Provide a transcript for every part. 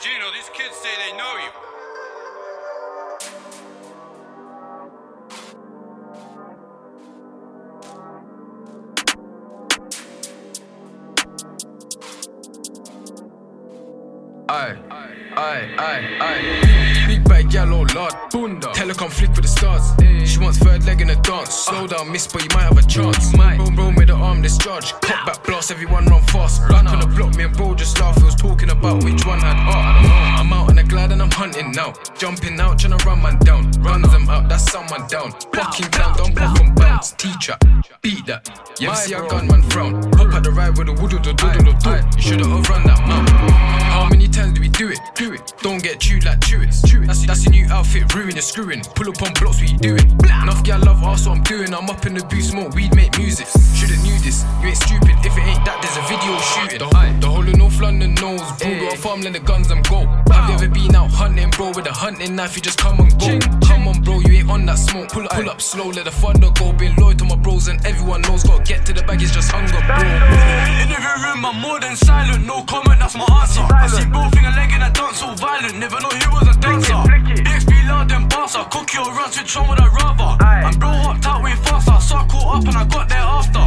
Gino, these kids say they know you. Aye. Big bag yellow lord, bunda. Telecom flick with the stars. She wants third leg in the dance. Slow down, miss, but you might have a chance. Bro with the arm discharge. Cut back blast, everyone run fast. Back on the block, me and bro just laugh. He was talking about which one had art. I'm out on a glide and I'm hunting now. Jumping out, tryna run man down. Runs them up, that's someone down. Fucking down, don't puff and bounce. Teacher, beat that. You ever see a gunman frown? Hop at the ride with a woodoo-doo-doo-doo-doo. You should've run that mount. How many times do we do it? Don't get chewed like chewits. That's your new outfit, ruin your screwing. Pull up on blocks, what you doing? Enough girl love ask what I'm doing. I'm up in the booth, smoke weed, make music. Should've knew this, you ain't stupid. If it ain't that, there's a video shooting. The whole of North London knows. Bro, got a farmland, the guns, I'm go. Have you ever been out hunting, bro? With a hunting knife, you just come and go. Come on, bro, you ain't on that smoke. Pull up slow, let the thunder go. Been loyal to my bros and everyone knows. Gotta get to the bag, it's just hunger, bro. In every room, I'm more than silent. No comment, that's my answer. I see bro finger leg and I dance so violent. Never know he was a dancer. BXB loud and bouncer. Cocky or runs, which one would I rather? And bro hopped out way faster. So I caught up and I got there after.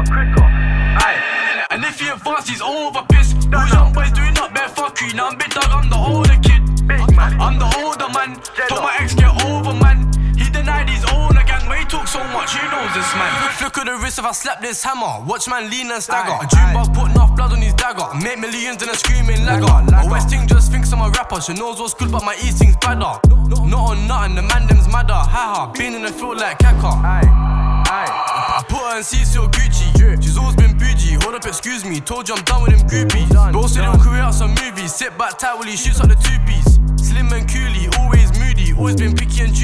And if he advanced, he's over pissed. Those young boys doing up bare fuckery. Now I'm big dog, I'm the older kid. I'm the older man. Told my ex get over, man. He denied his own gang, but he talk so much, he knows this man. Flick of the wrist if I slap this hammer. Watch man lean and stagger. A dream bug put enough blood on his dagger. Make millions in a screaming lagger. A West thing just thinks I'm a rapper. She knows what's good, but my East thing's badder. Not on nothing, the man them's madder. Haha, been in the field like Kaka. I put her in CC or Gucci. She's always been bougie. Hold up, excuse me. Told you I'm done with them groupies. Bro said he'll create some movies. Sit back tight while he shoots up the two-piece. Slim and coolie, always moody. Always been picky and choosy.